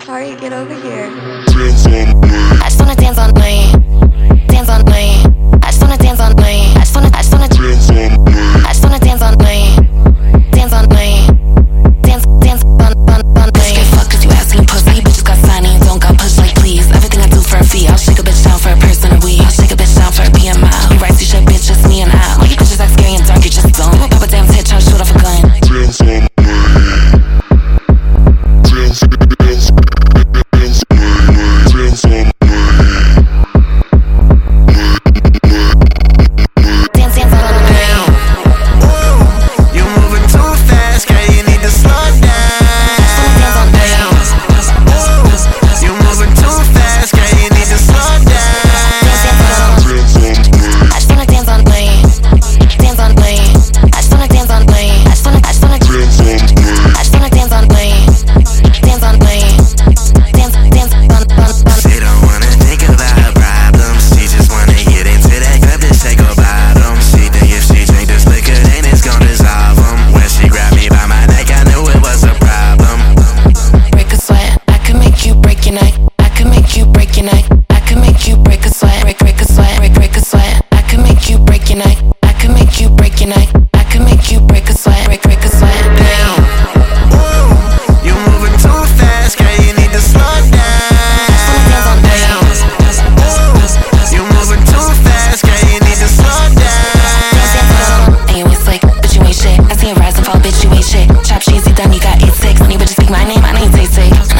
Sorry, get over here. I just wanna dance on me. Dance on me. I just wanna dance on me. I just wanna dance on me. I just wanna dance on me. Dance on me. Dance on me. Bitch get fucked cause you asking pussy. Bitches got signing, don't got push like please. Everything I do for a fee. I'll shake a bitch down for a person a week. I'll shake a bitch down for a BMI. You right, you shit, bitch, just me and I. All you bitches act scary and dark, you just don't. Pop a damn head, try to shoot off a gun. Dance on me. Dance on me. Rise and fall, bitch, you ain't shit. Chop cheesy, done, you got 8-6. When you bitches speak my name, I ain't say.